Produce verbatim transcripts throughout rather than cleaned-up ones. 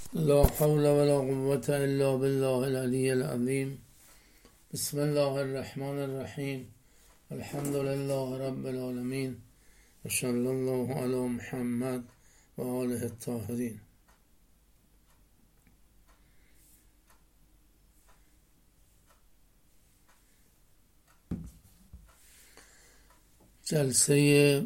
لا حول ولا قوة الا بالله العلی العظیم. بسم الله الرحمن الرحیم. الحمد لله رب العالمین و صلی الله علی محمد و آله الطاهرین. جلسه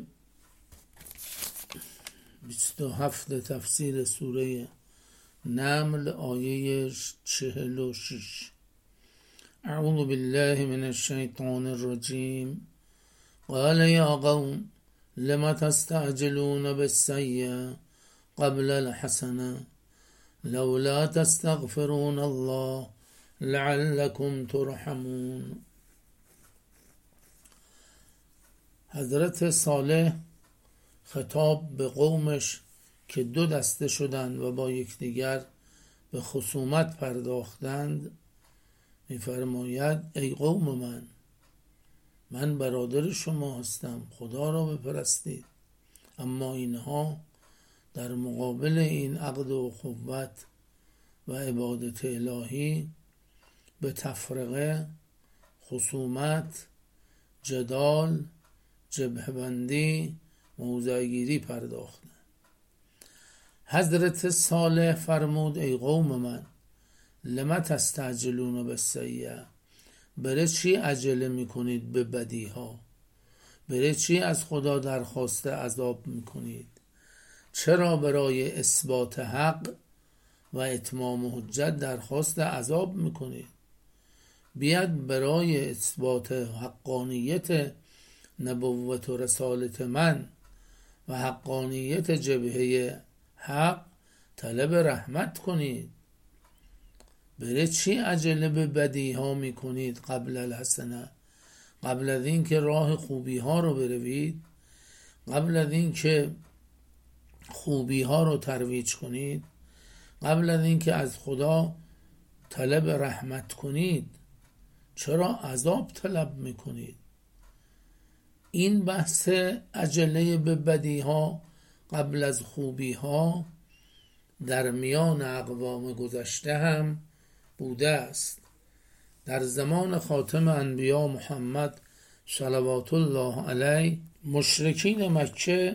بیست و هفت تفسیر سوره نمل آیه چهل و شش. اعوذ بالله من الشیطان الرجیم. قال یا قوم لم تستعجلون بالسیئة قبل الحسنة لولا تستغفرون الله لعلكم ترحمون. حضرت صالح خطاب به قومش که دو دسته شدند و با یکدیگر به خصومت پرداختند می‌فرماید ای قوم من من برادر شما هستم، خدا را بپرستید، اما اینها در مقابل این عقد و اخوت و عبادت الهی به تفرقه، خصومت، جدال، جبهه‌بندی، موضع‌گیری پرداختند. حضرت صالح فرمود ای قوم من لم تستعجلون بالسیئة، برای چی عجله میکنید به بدی ها؟ برای چی از خدا درخواست عذاب میکنید؟ چرا برای اثبات حق و اتمام حجت درخواست عذاب میکنید؟ بیاد برای اثبات حقانیت نبوت و رسالت من و حقانیت جبهه حق طلب رحمت کنید. برای چی عجله به بدی ها می کنید قبل الحسنه؟ قبل از این که راه خوبی ها رو بروید، قبل از این که خوبی ها رو ترویج کنید، قبل از این که از خدا طلب رحمت کنید، چرا عذاب طلب می کنید؟ این بحث عجله به بدی ها قبل از خوبی ها در میان اقوام گذشته هم بوده است. در زمان خاتم انبیا محمد صلوات الله علیه مشرکین مکه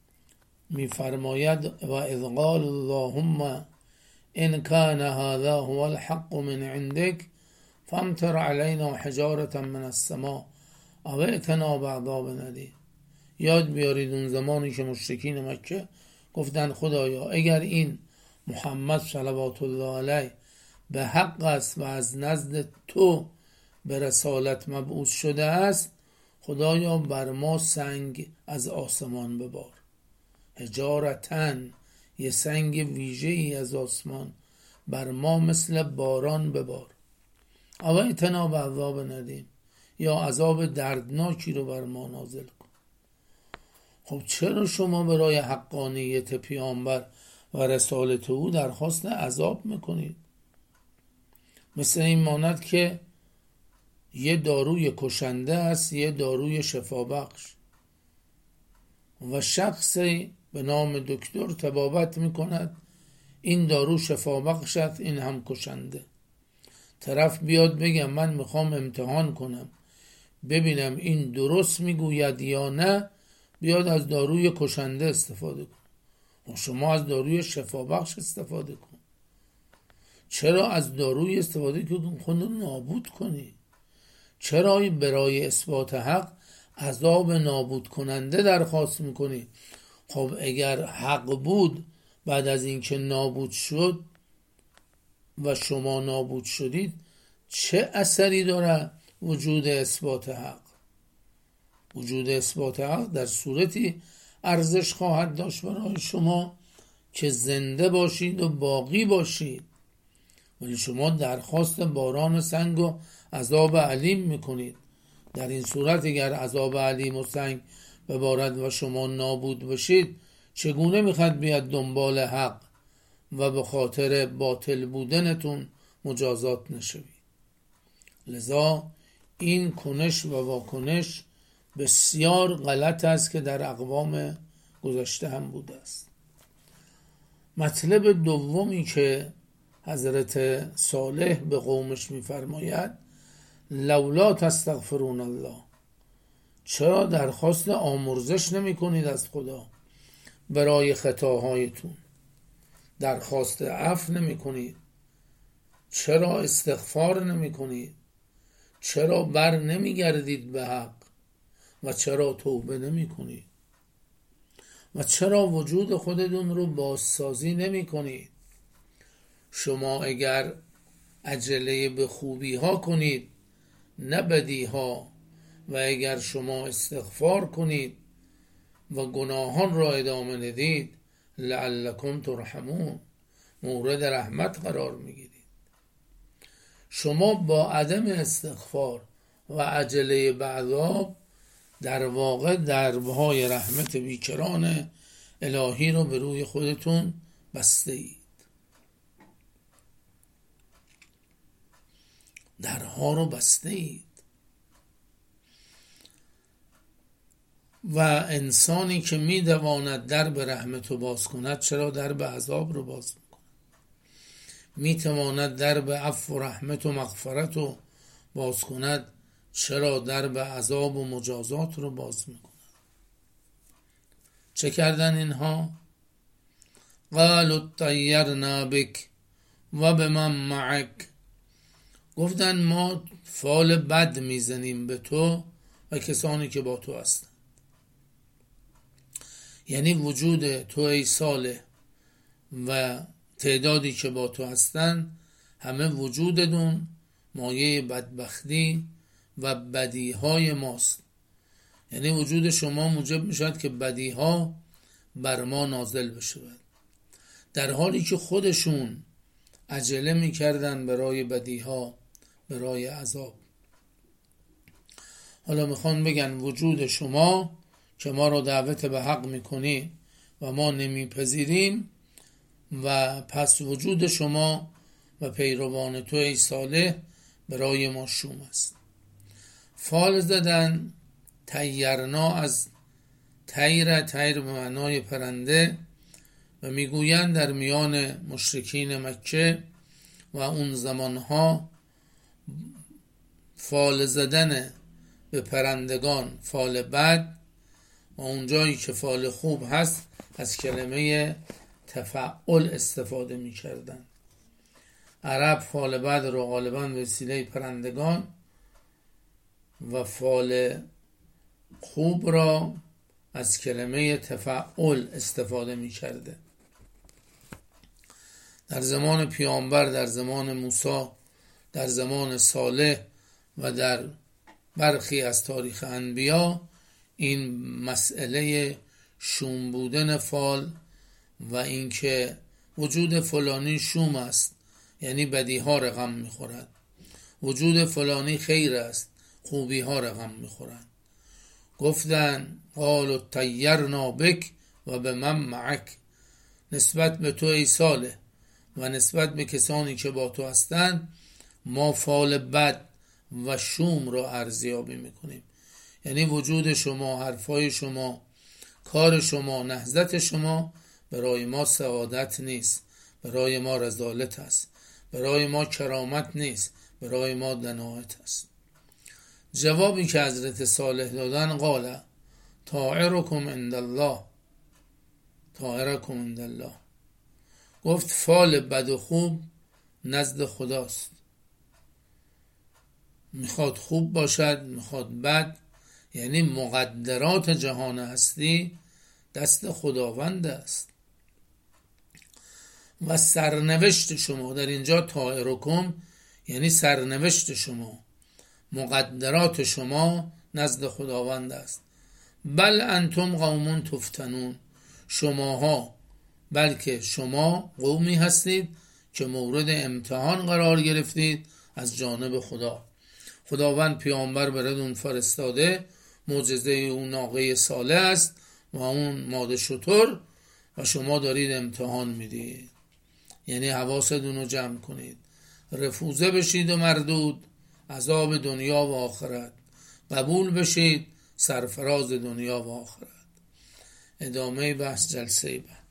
می‌فرماید و اذ قال اللهم ان كان هذا هو الحق من عندك فامطر علينا حجارة من السماء او ائتنا بعذاب ندیم. یاد بیارید اون زمانی که مشرکین مکه گفتند خدایا اگر این محمد صلوات الله علیه به حق است و از نزد تو به رسالت مبعوث شده است، خدایا بر ما سنگ از آسمان ببار. حجارتن، یه سنگ ویژه ای از آسمان بر ما مثل باران ببار. او ائتنا بعذاب ندیم، یا عذاب دردناکی رو بر ما نازل کن. خب چرا شما برای حقانیت پیامبر و رسالت او درخواست عذاب میکنید؟ مثل این ماند که یه داروی کشنده است، یه داروی شفابخش و شخصی به نام دکتر طبابت میکند این دارو شفابخش است، این هم کشنده. طرف بیاد بگم من میخوام امتحان کنم ببینم این درست میگوید یا نه، بیاد از داروی کشنده استفاده کن. و شما از داروی شفابخش استفاده کن. چرا از داروی استفاده کن خود رو نابود کنی؟ چرا برای اثبات حق عذاب نابود کننده درخواست میکنی؟ خب اگر حق بود بعد از اینکه نابود شد و شما نابود شدید چه اثری داره وجود اثبات حق؟ وجود اثبات حق در صورتی ارزش خواهد داشت برای شما که زنده باشید و باقی باشید، ولی شما درخواست باران سنگ و عذاب علیم میکنید. در این صورت اگر عذاب علیم و سنگ ببارد و شما نابود باشید، چگونه میخواد بیاد دنبال حق و به خاطر باطل بودنتون مجازات نشوید؟ لذا این کنش و واکنش بسیار غلط است که در اقوام گذشته هم بوده است. مطلب دومی که حضرت صالح به قومش میفرماید لولا تستغفرون الله، چرا درخواست آمرزش نمی کنید از خدا برای خطاهایتون؟ درخواست عفو نمی کنید؟ چرا استغفار نمی کنید؟ چرا بر نمی گردید به حق؟ و چرا توبه نمی کنید؟ و چرا وجود خودتون رو بازسازی نمی کنید؟ شما اگر عجله به خوبی ها کنید نه بدی ها، و اگر شما استغفار کنید و گناهان را ادامه ندید لعلکم ترحمون، مورد رحمت قرار میگیرید. شما با عدم استغفار و عجله به عذاب در واقع دربهای رحمت بیکران الهی رو به روی خودتون بسته اید، درها رو بسته اید. و انسانی که می تواند درب رحمت رو باز کند چرا درب عذاب رو باز میکند؟ می تواند درب عفو و رحمت و مغفرت رو باز کند چرا درب عذاب و مجازات رو باز میکند؟ چه کردن اینها؟ قالوا طیرنا بک و بمن معک، گفتن ما فال بد میزنیم به تو و کسانی که با تو هستن. یعنی وجود تو ای صالح و تعدادی که با تو هستن همه وجودتون مایه بدبختی و بدیهای ماست. یعنی وجود شما موجب میشد که بدیها بر ما نازل بشه، در حالی که خودشون عجله میکردن برای بدیها، برای عذاب. حالا میخوان بگن وجود شما که ما رو دعوت به حق میکنی و ما نمیپذیریم و پس وجود شما و پیروان تو ای صالح برای ما شوم است. فال زدن طیرنا از طیر، طیر به معنای پرنده، و میگویند در میان مشرکین مکه و اون زمانها فال زدن به پرندگان فال بد و اونجایی که فال خوب هست از کلمه تفعل استفاده می کردن. عرب فال بد رو غالبا به وسیله پرندگان و فال خوب را از کلمه تفعل استفاده می کرده. در زمان پیامبر، در زمان موسی، در زمان صالح و در برخی از تاریخ انبیا این مسئله شوم بودن فال و اینکه وجود فلانی شوم است یعنی بدی ها رقم میخورد، وجود فلانی خیر است خوبی ها رقم میخورد. گفتن قالوا طیرنا بک و بمن معک، نسبت به تو ای صالح و نسبت به کسانی که با تو هستند ما فال بد و شوم را ارزیابی میکنیم. یعنی وجود شما، حرفای شما، کار شما، نهضت شما برای ما سعادت نیست، برای ما رذالت است، برای ما کرامت نیست، برای ما دنایت است. جوابی که حضرت صالح دادن قال طائرکم عند الله، طائرکم عند الله، گفت فال بد و خوب نزد خداست، میخواد خوب باشد میخواد بد، یعنی مقدرات جهان هستی دست خداوند است و سرنوشت شما، در اینجا طائرکم یعنی سرنوشت شما، مقدرات شما نزد خداوند است. بل انتم قوم تفتنون، شماها بلکه شما قومی هستید که مورد امتحان قرار گرفتید از جانب خدا. خداوند پیامبر براتون فرستاده، معجزه اون ناقه صالح است و اون ماده شتر و شما دارید امتحان میدید. یعنی حواستون رو جمع کنید، رفوزه بشید و مردود، عذاب دنیا و آخرت، قبول بشید سرفراز دنیا و آخرت. ادامه بحث جلسه بعد.